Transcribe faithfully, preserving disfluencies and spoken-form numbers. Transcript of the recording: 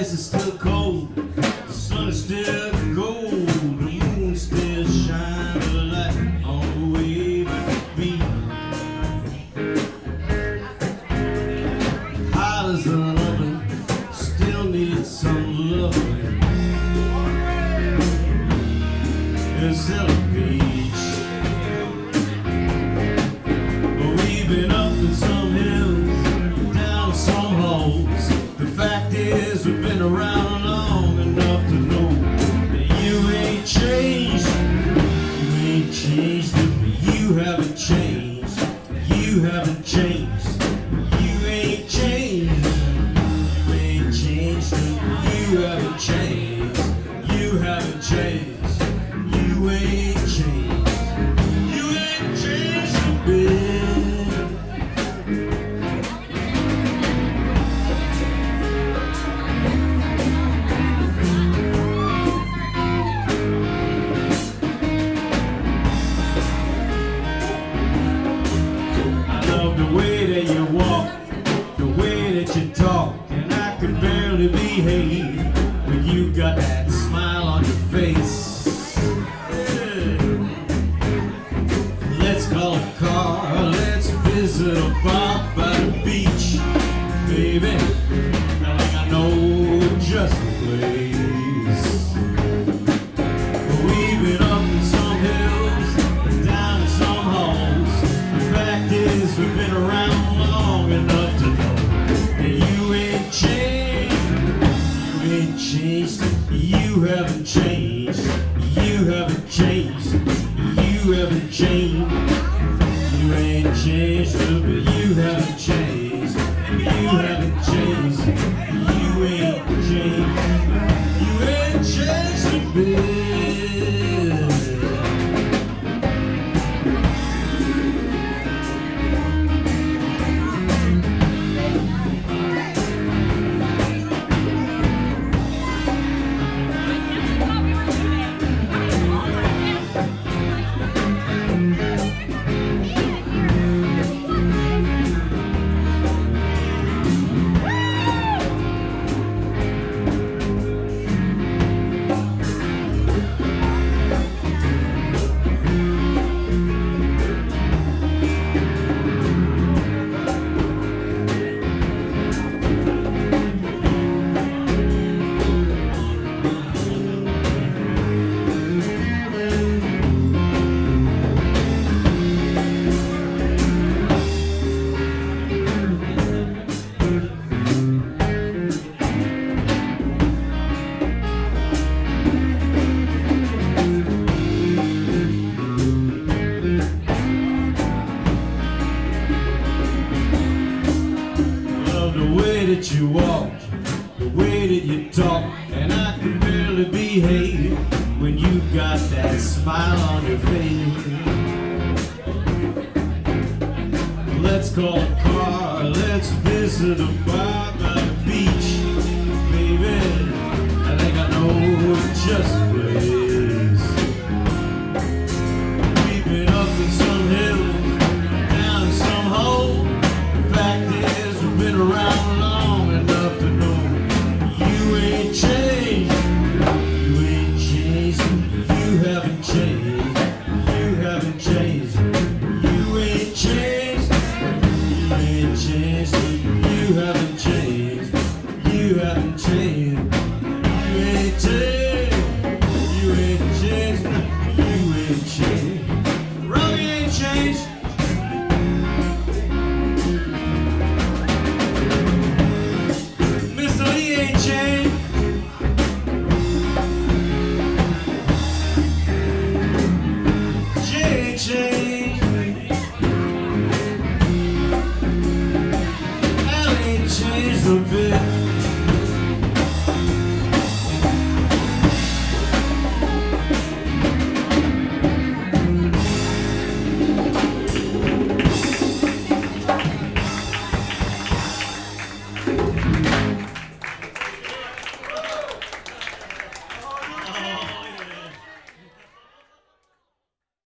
ice is still cold, the sun is still gold, the moon still shines a light on the waving beat. Hot as an oven, still needs some loving. It's still a beach. But we've been up in some hills, down in some holes. The fact is we've been around long enough to know that you ain't changed. You ain't changed it, but you haven't changed. You haven't changed. You ain't changed. You ain't changed it, but you haven't changed. You haven't changed. You ain't changed. You ain't changed a bit. I love the way that you walk, the way that you talk, and I can barely behave when you got that smile on your face. Let's call a car, let's visit a bar by the beach, baby. I think I know just the place. We've been up in some hills, down in some holes. The fact is we've been around long enough to know that you ain't changed. You ain't changed. You haven't changed. You haven't changed. You haven't changed. You ain't changed, but you haven't changed. You haven't changed. You ain't changed. You ain't changed a bit. The way that you walk, the way that you talk, and I can barely behave when you got that smile on your face. Let's call a car, let's visit a bar by the beach, baby. I think I know just the place. We've been up in some hills, down in some holes. The fact is we've been around long enough to know you ain't changed. You ain't changed. You haven't changed. You haven't changed. You ain't changed. You ain't changed. You haven't changed. You haven't changed. You ain't changed.